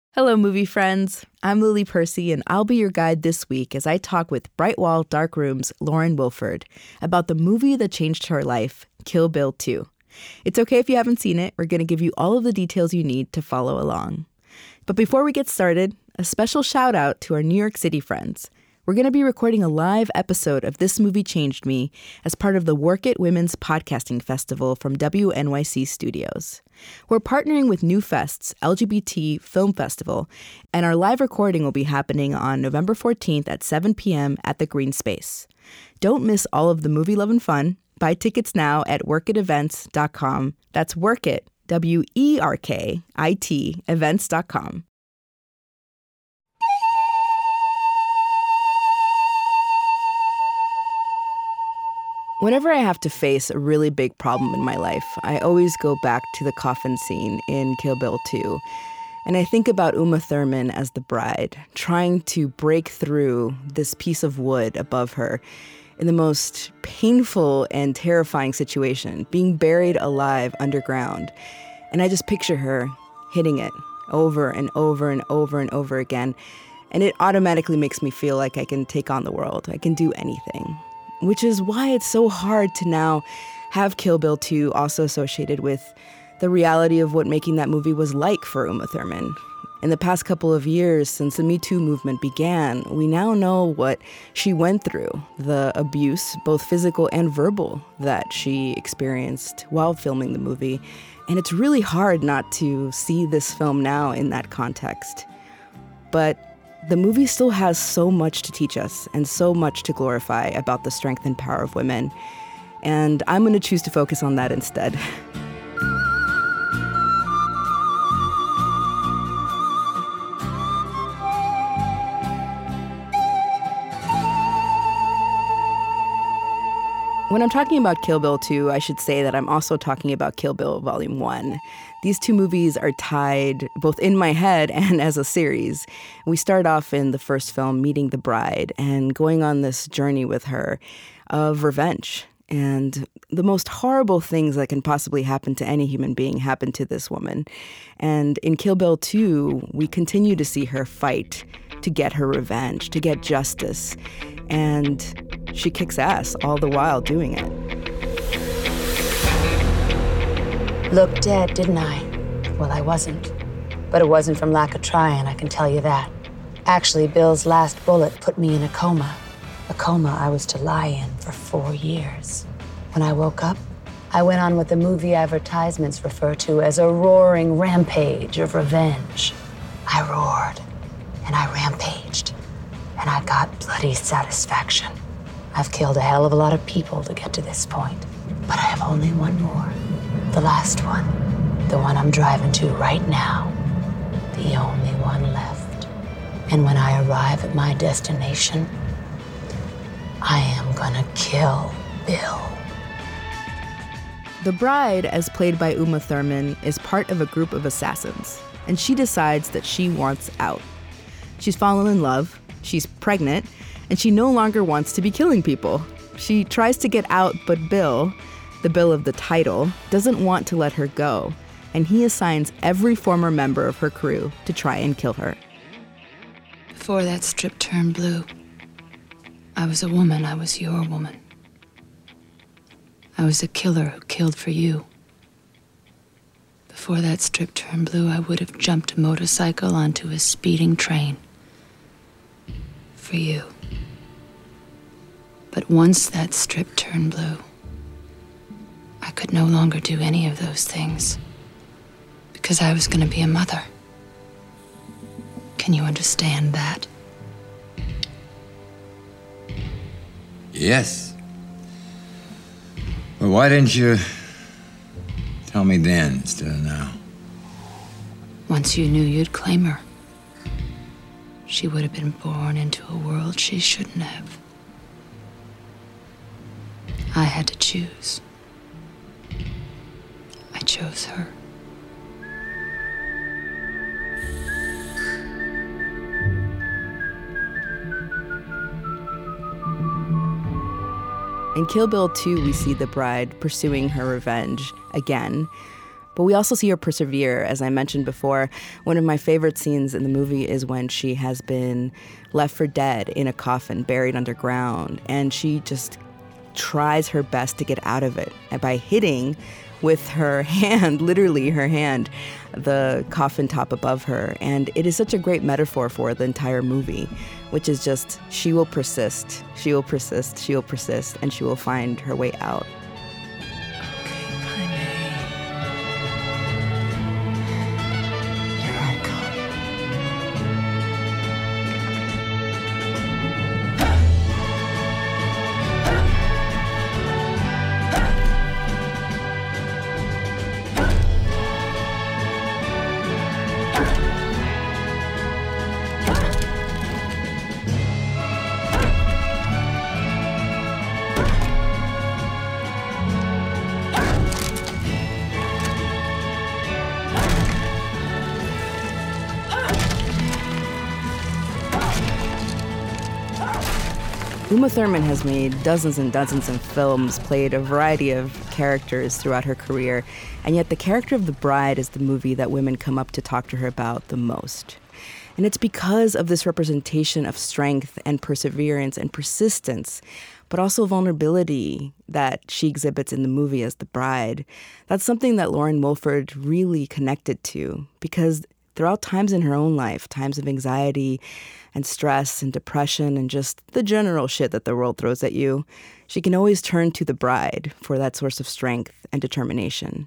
Hello, movie friends. I'm Lily Percy, and I'll be your guide this week as I talk with Bright Wall Dark Room's Lauren Wilford about the movie that changed her life, Kill Bill 2. It's okay if you haven't seen it. We're going to give you all of the details you need to follow along. But before we get started, a special shout out to our New York City friends. We're going to be recording a live episode of This Movie Changed Me as part of the Work It Women's Podcasting Festival from WNYC Studios. We're partnering with New Fest's LGBT Film Festival, and our live recording will be happening on November 14th at 7 p.m. at the Green Space. Don't miss all of the movie love and fun. Buy tickets now at workitevents.com. That's Workit, WERKIT, events.com. Whenever I have to face a really big problem in my life, I always go back to the coffin scene in Kill Bill 2. And I think about Uma Thurman as the bride, trying to break through this piece of wood above her in the most painful and terrifying situation, being buried alive underground. And I just picture her hitting it over and over and over and over again. And it automatically makes me feel like I can take on the world. I can do anything. Which is why it's so hard to now have Kill Bill 2 also associated with the reality of what making that movie was like for Uma Thurman. In the past couple of years since the Me Too movement began, we now know what she went through, the abuse, both physical and verbal, that she experienced while filming the movie. And it's really hard not to see this film now in that context. But the movie still has so much to teach us and so much to glorify about the strength and power of women. And I'm going to choose to focus on that instead. When I'm talking about Kill Bill 2, I should say that I'm also talking about Kill Bill Volume 1. These two movies are tied both in my head and as a series. We start off in the first film meeting the bride and going on this journey with her of revenge. And the most horrible things that can possibly happen to any human being happen to this woman. And in Kill Bill 2, we continue to see her fight to get her revenge, to get justice. And she kicks ass all the while doing it. Looked dead, didn't I? Well, I wasn't. But it wasn't from lack of trying, I can tell you that. Actually, Bill's last bullet put me in a coma. A coma I was to lie in for 4 years. When I woke up, I went on what the movie advertisements refer to as a roaring rampage of revenge. I roared, and I rampaged, and I got bloody satisfaction. I've killed a hell of a lot of people to get to this point, but I have only one more. The last one. The one I'm driving to right now. The only one left. And when I arrive at my destination, I am gonna kill Bill. The bride, as played by Uma Thurman, is part of a group of assassins, and she decides that she wants out. She's fallen in love, she's pregnant, and she no longer wants to be killing people. She tries to get out, but Bill, the Bill of the title, doesn't want to let her go, and he assigns every former member of her crew to try and kill her. Before that strip turned blue, I was a woman. I was your woman. I was a killer who killed for you. Before that strip turned blue, I would have jumped a motorcycle onto a speeding train. For you. But once that strip turned blue, I could no longer do any of those things because I was going to be a mother. Can you understand that? Yes. Well, why didn't you tell me then instead of now? Once you knew you'd claim her, she would have been born into a world she shouldn't have. I had to choose. I chose her. In Kill Bill 2, we see the bride pursuing her revenge again. But we also see her persevere. As I mentioned before, one of my favorite scenes in the movie is when she has been left for dead in a coffin, buried underground, and she just tries her best to get out of it. And by hitting with her hand, literally her hand, the coffin top above her. And it is such a great metaphor for the entire movie, which is just, she will persist, she will persist, she will persist, and she will find her way out. Uma Thurman has made dozens and dozens of films, played a variety of characters throughout her career, and yet the character of the bride is the movie that women come up to talk to her about the most. And it's because of this representation of strength and perseverance and persistence, but also vulnerability that she exhibits in the movie as the bride. That's something that Lauren Wilford really connected to, because throughout times in her own life, times of anxiety and stress and depression and just the general shit that the world throws at you, she can always turn to the bride for that source of strength and determination.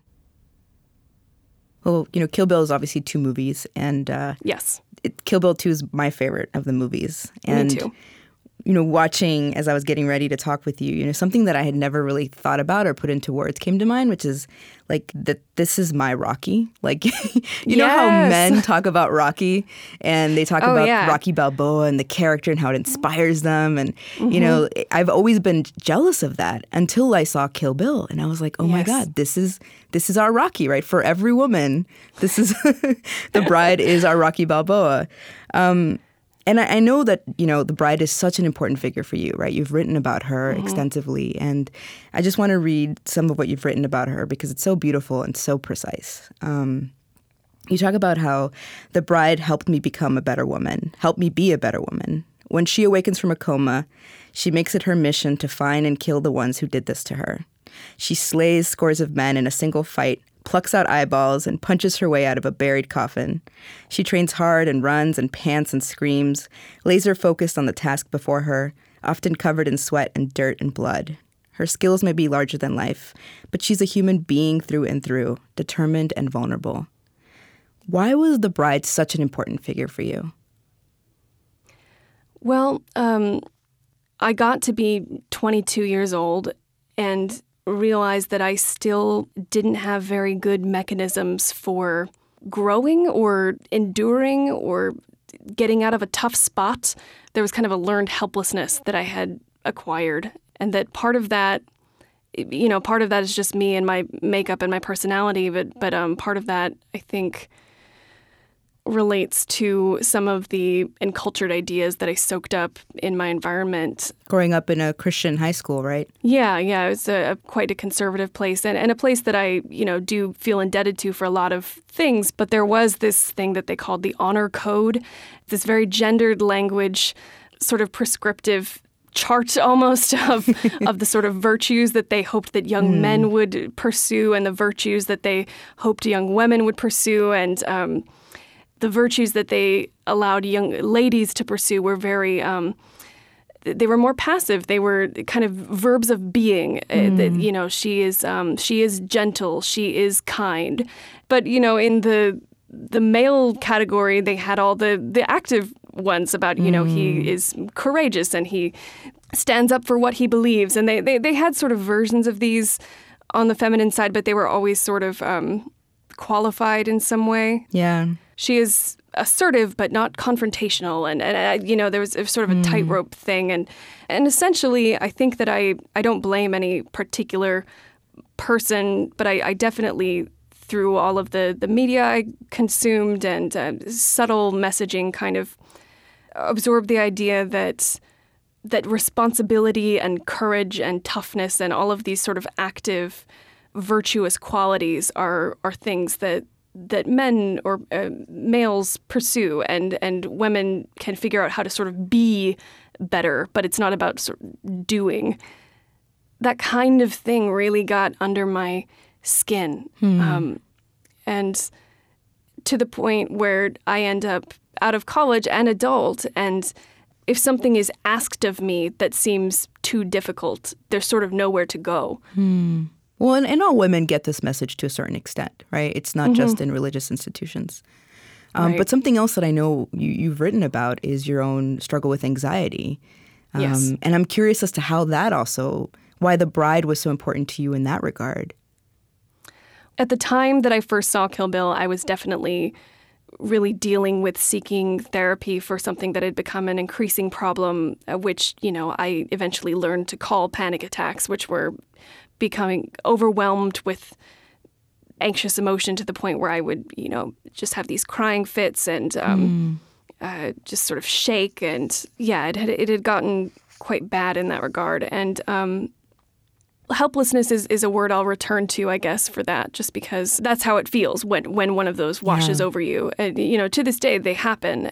Well, Kill Bill is obviously 2 movies, and yes, Kill Bill 2 is my favorite of the movies. And, me too. Watching as I was getting ready to talk with you, something that I had never really thought about or put into words came to mind, which is like that this is my Rocky. Like, you know how men talk about Rocky and they talk about Rocky Balboa and the character and how it inspires them. And, I've always been jealous of that until I saw Kill Bill. And I was like, oh my God, this is our Rocky, right? For every woman, this is the bride is our Rocky Balboa. And I know that, the bride is such an important figure for you, right? You've written about her extensively. And I just want to read some of what you've written about her because it's so beautiful and so precise. You talk about how the bride helped me become a better woman, helped me be a better woman. When she awakens from a coma, she makes it her mission to find and kill the ones who did this to her. She slays scores of men in a single fight, plucks out eyeballs, and punches her way out of a buried coffin. She trains hard and runs and pants and screams, laser-focused on the task before her, often covered in sweat and dirt and blood. Her skills may be larger than life, but she's a human being through and through, determined and vulnerable. Why was the bride such an important figure for you? Well, I got to be 22 years old and realized that I still didn't have very good mechanisms for growing or enduring or getting out of a tough spot. There was kind of a learned helplessness that I had acquired. And that part of that, part of that is just me and my makeup and my personality. But part of that, I think, relates to some of the encultured ideas that I soaked up in my environment. Growing up in a Christian high school, right? Yeah. It was quite a conservative place and a place that I, do feel indebted to for a lot of things. But there was this thing that they called the honor code, this very gendered language, sort of prescriptive chart almost of the sort of virtues that they hoped that young men would pursue and the virtues that they hoped young women would pursue. And the virtues that they allowed young ladies to pursue were very, they were more passive. They were kind of verbs of being. That, she is gentle, she is kind. But, in the male category, they had all the active ones about, he is courageous and he stands up for what he believes. And they had sort of versions of these on the feminine side, but they were always sort of qualified in some way. Yeah. She is assertive but not confrontational, and there was sort of a tightrope thing, and essentially I think that I don't blame any particular person, but I definitely, through all of the media I consumed and subtle messaging, kind of absorbed the idea that responsibility and courage and toughness and all of these sort of active virtuous qualities are things that men or males pursue, and women can figure out how to sort of be better, but it's not about sort of doing. That kind of thing really got under my skin. And to the point where I end up out of college and adult, and if something is asked of me that seems too difficult, there's sort of nowhere to go. Well, and all women get this message to a certain extent, right? It's not just in religious institutions. Right. But something else that I know you've written about is your own struggle with anxiety. Yes. And I'm curious as to how that also, why The Bride was so important to you in that regard. At the time that I first saw Kill Bill, I was definitely really dealing with seeking therapy for something that had become an increasing problem, which, I eventually learned to call panic attacks, which were becoming overwhelmed with anxious emotion to the point where I would, just have these crying fits and just sort of shake. And yeah, it had gotten quite bad in that regard. And helplessness is a word I'll return to, I guess, for that, just because that's how it feels when one of those washes over you. And, to this day, they happen.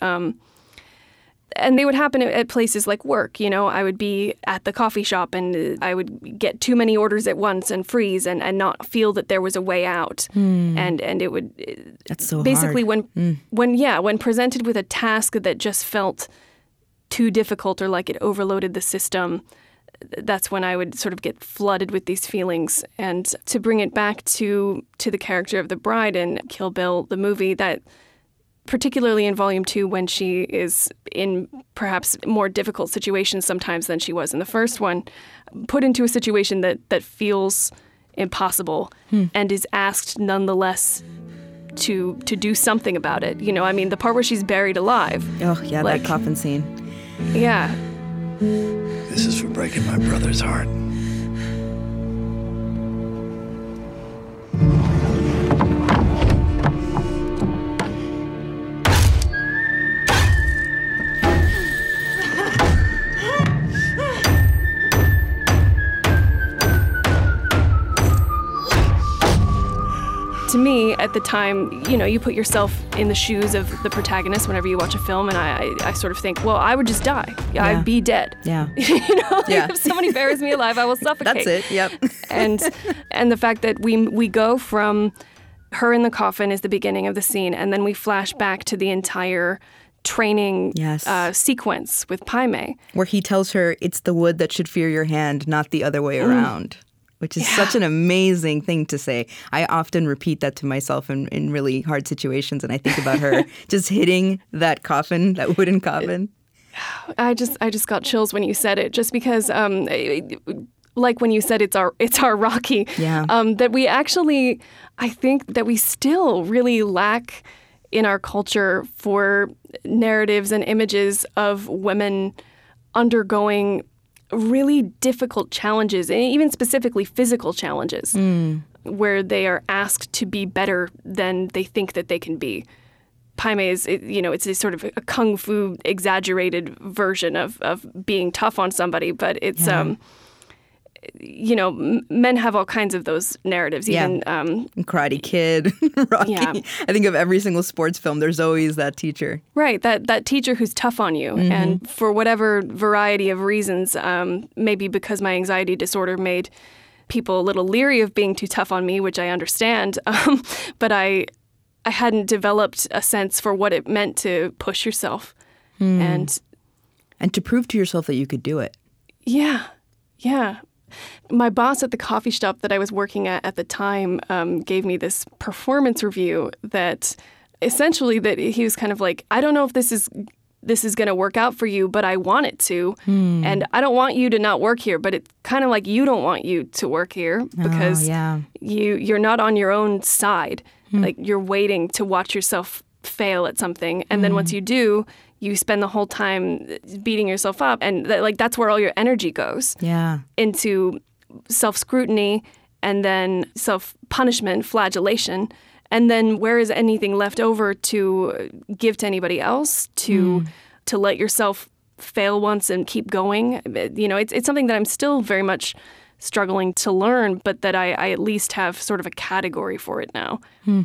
And they would happen at places like work. I would be at the coffee shop and I would get too many orders at once and freeze and not feel that there was a way out. And it would That's so basically hard. when presented with a task that just felt too difficult or like it overloaded the system, that's when I would sort of get flooded with these feelings. And to bring it back to the character of the bride in Kill Bill, the movie, that particularly in Volume 2, when she is in perhaps more difficult situations sometimes than she was in the first one, put into a situation that feels impossible and is asked nonetheless to do something about it. The part where she's buried alive. Oh, yeah, that coffin scene. Yeah. This is for breaking my brother's heart. To me, at the time, you put yourself in the shoes of the protagonist whenever you watch a film, and I sort of think, well, I would just die. I'd be dead. Yeah. If somebody buries me alive, I will suffocate. That's it, yep. and the fact that we go from her in the coffin is the beginning of the scene, and then we flash back to the entire training sequence with Pai-mei. Where he tells her it's the wood that should fear your hand, not the other way around. Which is such an amazing thing to say. I often repeat that to myself in really hard situations, and I think about her just hitting that coffin, that wooden coffin. I just got chills when you said it, just because, like when you said it's our Rocky. Yeah. That we actually, I think that we still really lack in our culture for narratives and images of women undergoing really difficult challenges, and even specifically physical challenges, where they are asked to be better than they think that they can be. Pai-mei is, it's a sort of a kung fu exaggerated version of being tough on somebody, but it's, men have all kinds of those narratives. Even Karate Kid, Rocky. Yeah. I think of every single sports film, there's always that teacher. Right, that teacher who's tough on you. And for whatever variety of reasons, maybe because my anxiety disorder made people a little leery of being too tough on me, which I understand, but I hadn't developed a sense for what it meant to push yourself. And to prove to yourself that you could do it. Yeah. My boss at the coffee shop that I was working at the time gave me this performance review that essentially that he was kind of like, I don't know if this is going to work out for you, but I want it to. And I don't want you to not work here, but it's kind of like you don't want you to work here because you're not on your own side. Like you're waiting to watch yourself fail at something. And then once you do, you spend the whole time beating yourself up. And that's where all your energy goes. Yeah. Into self-scrutiny and then self-punishment, flagellation. And then where is anything left over to give to anybody else, to let yourself fail once and keep going? It's something that I'm still very much struggling to learn, but that I at least have sort of a category for it now.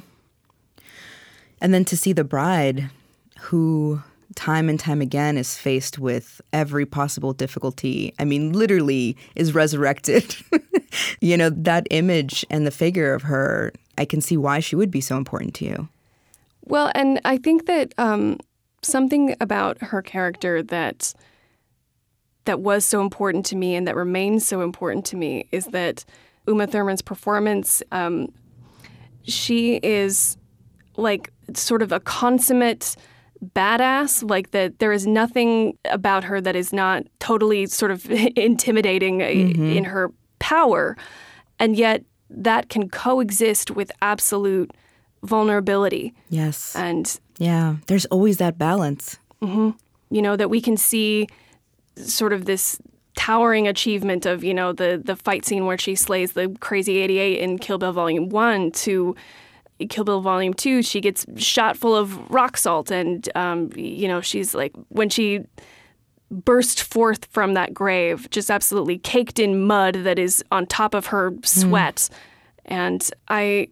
And then to see the bride, who time and time again is faced with every possible difficulty, I mean, literally is resurrected. You know, that image and the figure of her, I can see why she would be so important to you. Well, and I think that something about her character that was so important to me and that remains so important to me is that Uma Thurman's performance, she is like sort of a consummate badass, like that there is nothing about her that is not totally sort of intimidating in her power. And yet that can coexist with absolute vulnerability. Yes. And yeah, there's always that balance. You know, that we can see sort of this towering achievement of, you know, the fight scene where she slays the crazy 88 in Kill Bill Volume 1 to Kill Bill Volume 2, she gets shot full of rock salt. And, you know, she's like, when she burst forth from that grave, just absolutely caked in mud that is on top of her sweat. And the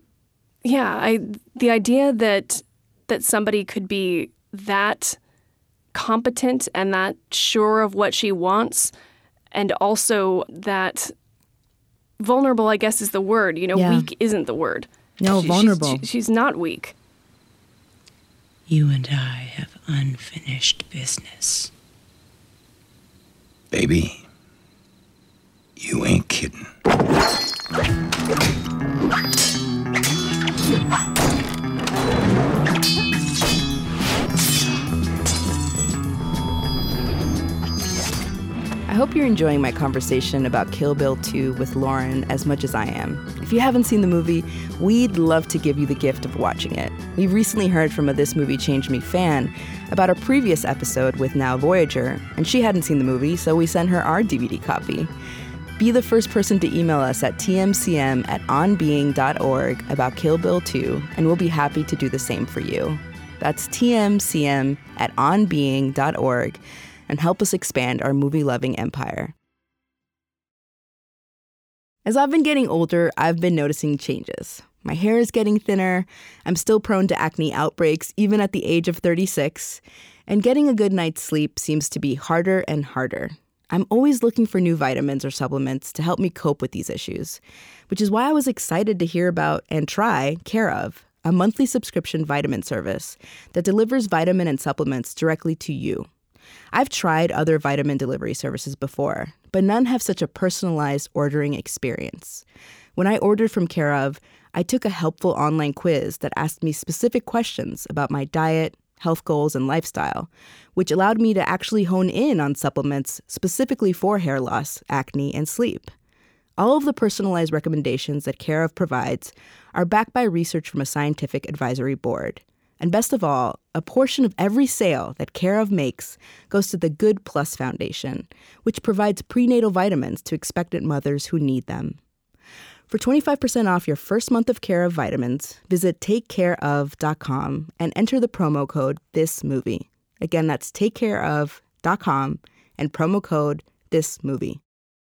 idea that somebody could be that competent and that sure of what she wants, and also that vulnerable, I guess is the word. You know, weak isn't the word. No, vulnerable. She's not weak. You and I have unfinished business. Baby, you ain't kidding. I hope you're enjoying my conversation about Kill Bill 2 with Lauren as much as I am. If you haven't seen the movie, we'd love to give you the gift of watching it. We recently heard from a This Movie Changed Me fan about a previous episode with Now Voyager, and she hadn't seen the movie, so we sent her our DVD copy. Be the first person to email us at tmcm@onbeing.org about Kill Bill 2, and we'll be happy to do the same for you. That's tmcm@onbeing.org, and help us expand our movie-loving empire. As I've been getting older, I've been noticing changes. My hair is getting thinner, I'm still prone to acne outbreaks even at the age of 36, and getting a good night's sleep seems to be harder and harder. I'm always looking for new vitamins or supplements to help me cope with these issues, which is why I was excited to hear about and try Care of, a monthly subscription vitamin service that delivers vitamin and supplements directly to you. I've tried other vitamin delivery services before, but none have such a personalized ordering experience. When I ordered from Care of, I took a helpful online quiz that asked me specific questions about my diet, health goals, and lifestyle, which allowed me to actually hone in on supplements specifically for hair loss, acne, and sleep. All of the personalized recommendations that Care of provides are backed by research from a scientific advisory board. And best of all, a portion of every sale that Care of makes goes to the Good Plus Foundation, which provides prenatal vitamins to expectant mothers who need them. For 25% off your first month of Care of vitamins, visit takecareof.com and enter the promo code THISMOVIE. Again, that's takecareof.com and promo code THISMOVIE.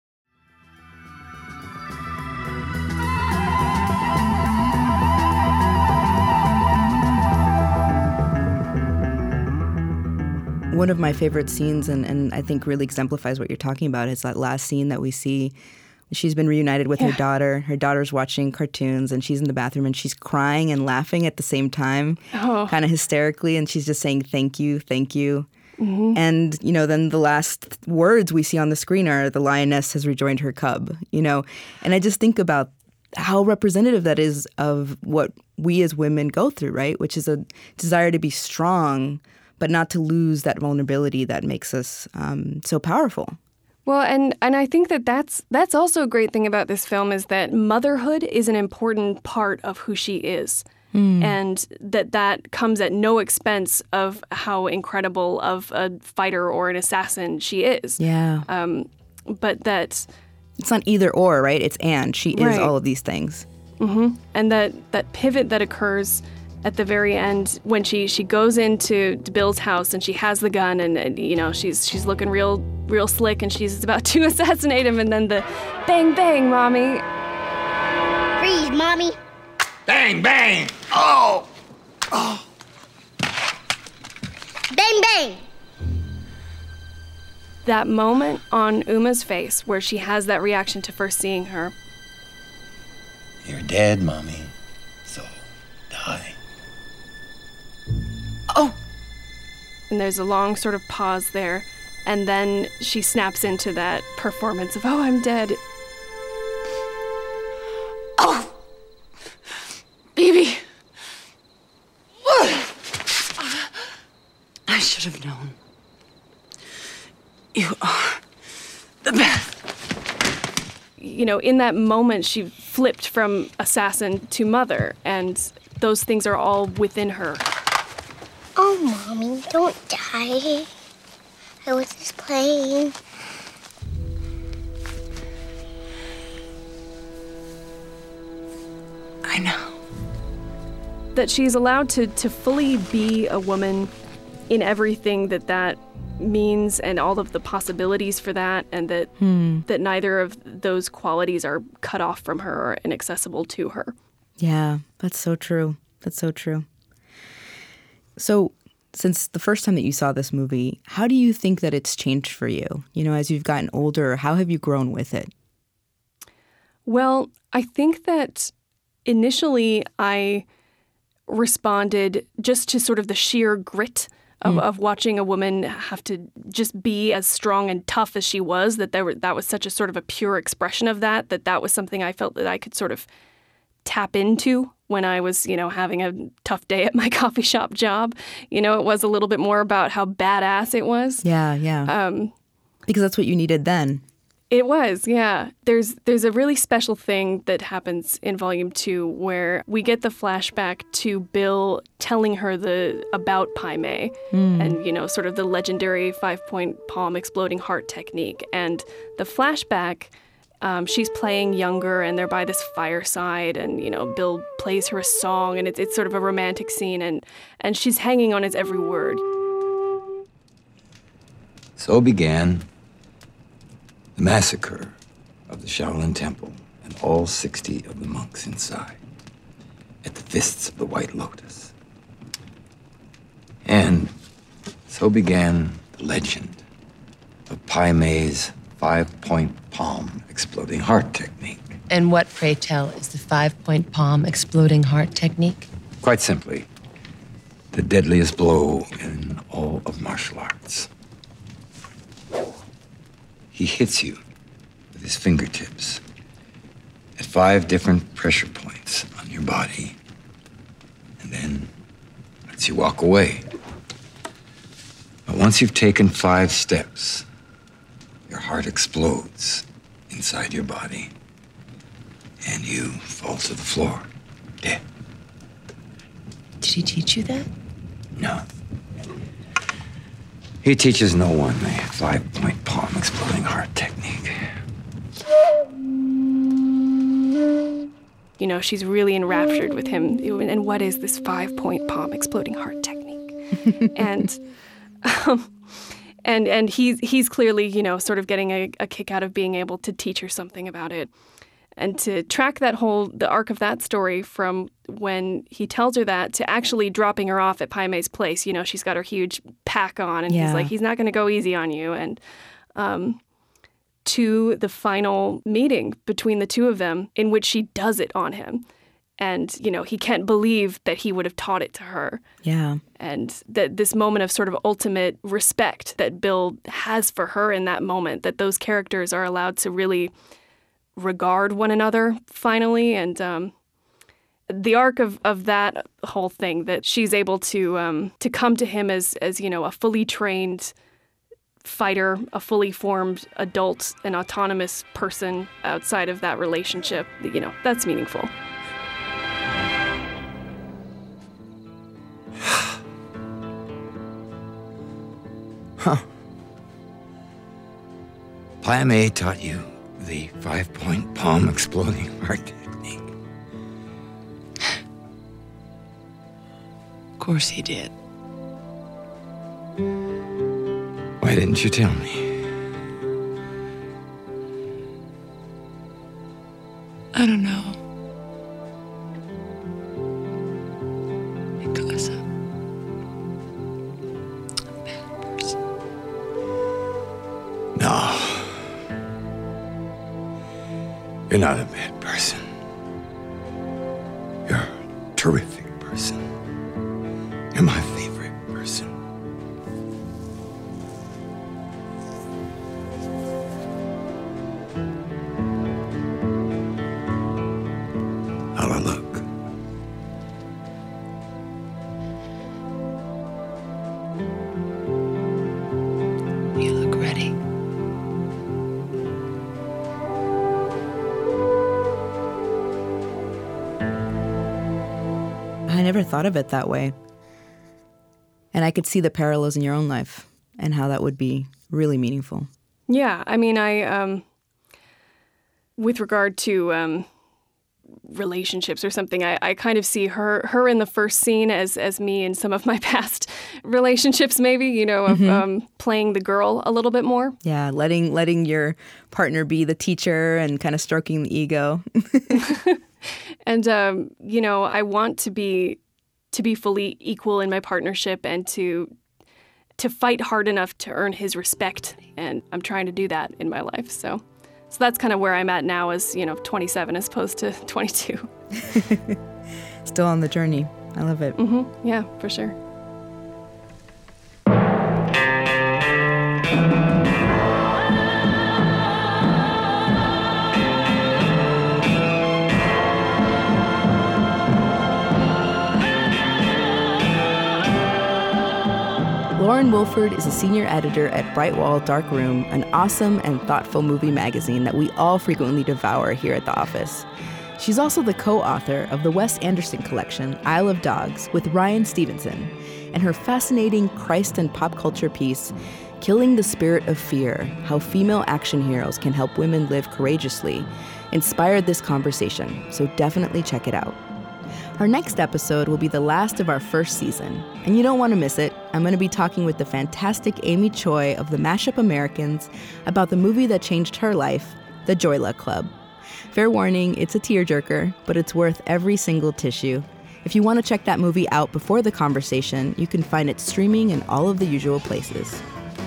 One of my favorite scenes, and I think really exemplifies what you're talking about, is that last scene that we see. She's been reunited with her daughter. Her daughter's watching cartoons, and she's in the bathroom, and she's crying and laughing at the same time, kind of hysterically, and she's just saying, thank you, thank you. Mm-hmm. And, you know, then the last words we see on the screen are, the lioness has rejoined her cub, you know. And I just think about how representative that is of what we as women go through, right? Which is a desire to be strong, but not to lose that vulnerability that makes us so powerful. Well, and I think that's also a great thing about this film is that motherhood is an important part of who she is. And that comes at no expense of how incredible of a fighter or an assassin she is. Yeah. But that... It's not either or, right? It's and. She is all of these things. Mm-hmm. And that pivot that occurs at the very end when she goes into Bill's house and she has the gun and you know she's looking real real slick and she's about to assassinate him, and then the bang, bang, mommy. Freeze, Mommy. Bang, bang! Oh! Oh! Bang, bang. That moment on Uma's face where she has that reaction to first seeing her. You're dead, Mommy. So, die. Oh! And there's a long sort of pause there, and then she snaps into that performance of, oh, I'm dead. Oh! Baby! I should have known. You are the best. You know, in that moment, she flipped from assassin to mother, and those things are all within her. Oh, Mommy, don't die. I was just playing. I know. That she's allowed to fully be a woman in everything that means and all of the possibilities for that, and that that neither of those qualities are cut off from her or inaccessible to her. Yeah, that's so true. That's so true. So since the first time that you saw this movie, how do you think that it's changed for you? You know, as you've gotten older, how have you grown with it? Well, I think that initially I responded just to sort of the sheer grit of watching a woman have to just be as strong and tough as she was, that was such a sort of a pure expression of that was something I felt that I could sort of tap into when I was, you know, having a tough day at my coffee shop job. You know, it was a little bit more about how badass it was. Yeah. Because that's what you needed then. It was, yeah. There's a really special thing that happens in Volume 2 where we get the flashback to Bill telling her about Pai Mei and, you know, sort of the legendary 5-point palm exploding heart technique. And the flashback, she's playing younger and they're by this fireside and, you know, Bill plays her a song and it's sort of a romantic scene and she's hanging on his every word. So began the massacre of the Shaolin Temple and all 60 of the monks inside at the fists of the White Lotus. And so began the legend of Pai Mei's 5-point palm exploding heart technique. And what, pray tell, is the 5-point palm exploding heart technique? Quite simply, the deadliest blow in all of martial arts. He hits you with his fingertips at 5 different pressure points on your body, and then lets you walk away. But once you've taken 5 steps, your heart explodes inside your body, and you fall to the floor, dead. Did he teach you that? No. He teaches no one the 5-point palm exploding heart technique. You know, she's really enraptured with him. And what is this 5-point palm exploding heart technique? And he's clearly, you know, sort of getting a kick out of being able to teach her something about it. And to track the arc of that story from when he tells her that to actually dropping her off at Pai Mei's place. You know, she's got her huge pack on and he's like, he's not going to go easy on you. And to the final meeting between the two of them in which she does it on him. And, you know, he can't believe that he would have taught it to her. Yeah. And that this moment of sort of ultimate respect that Bill has for her in that moment, that those characters are allowed to really regard one another finally. And the arc of that whole thing, that she's able to come to him as you know, a fully trained fighter, a fully formed adult, an autonomous person outside of that relationship, you know, that's meaningful. Huh. Pai Mei taught you the 5-point palm exploding heart technique. Of course he did. Why didn't you tell me? You're not a bad person. You're a terrific person. You're my favorite person. How'd I look? You look ready. I never thought of it that way. And I could see the parallels in your own life and how that would be really meaningful. Yeah, I mean, with regard to relationships or something, I kind of see her in the first scene as me in some of my past relationships, maybe, of playing the girl a little bit more. Yeah, letting your partner be the teacher and kind of stroking the ego. And, I want to be fully equal in my partnership and to fight hard enough to earn his respect. And I'm trying to do that in my life. So that's kind of where I'm at now as, 27 as opposed to 22. Still on the journey. I love it. Mm-hmm. Yeah, for sure. Lauren Wilford is a senior editor at Brightwall Dark Room, an awesome and thoughtful movie magazine that we all frequently devour here at the office. She's also the co-author of the Wes Anderson collection, Isle of Dogs, with Ryan Stevenson, and her fascinating Christ and pop culture piece, Killing the Spirit of Fear, How Female Action Heroes Can Help Women Live Courageously, inspired this conversation, so definitely check it out. Our next episode will be the last of our first season, and you don't want to miss it. I'm going to be talking with the fantastic Amy Choi of the Mashup Americans about the movie that changed her life, The Joy Luck Club. Fair warning, it's a tearjerker, but it's worth every single tissue. If you want to check that movie out before the conversation, you can find it streaming in all of the usual places.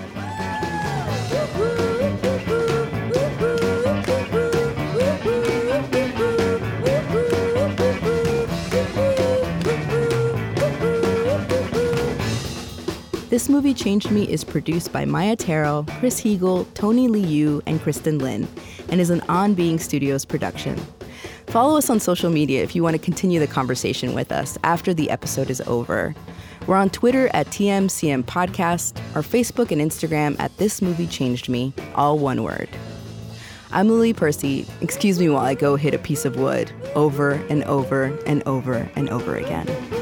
This Movie Changed Me is produced by Maya Terrell, Chris Heagle, Tony Liu, and Kristen Lin, and is an On Being Studios production. Follow us on social media if you want to continue the conversation with us after the episode is over. We're on Twitter at TMCM Podcast, or Facebook and Instagram at This Movie Changed Me, all one word. I'm Lily Percy. Excuse me while I go hit a piece of wood over and over and over and over again.